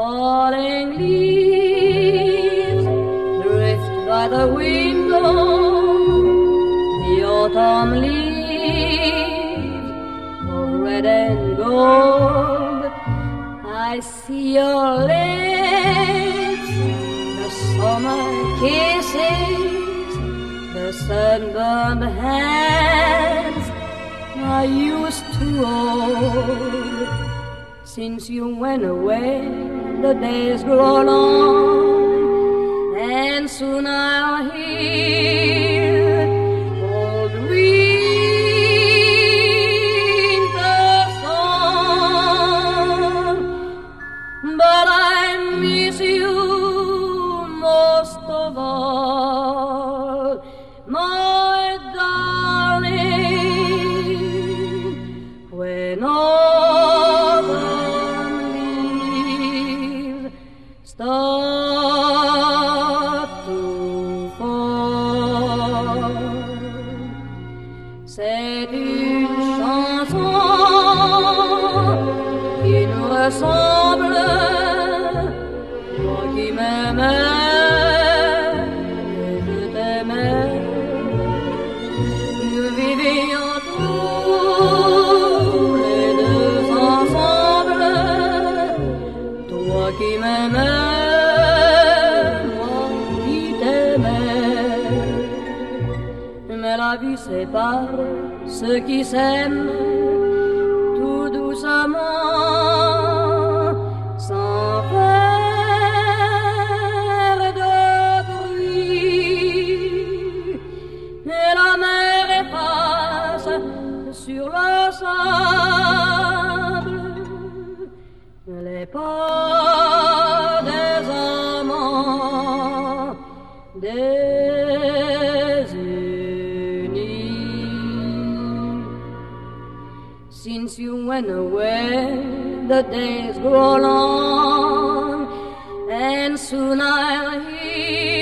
falling leaves drift by the window, the autumn leaves of red and gold. I see your lips, the summer kisses, the sunburned hands I used to hold. Since you went away, the days grow long, and soon I'll hear old winter song. But I miss you most of all, my darling, when autumn leaves start to fall. C'est une chanson qui nous ressemble, toi qui m'aimais. Qui m'aimait, moi qui t'aimais. Mais la vie sépare ceux qui s'aiment tout doucement, sans faire de bruit. Et la mer efface sur le sable les pas des amants désunis. Since you went away, the days grow long, and soon I'll hear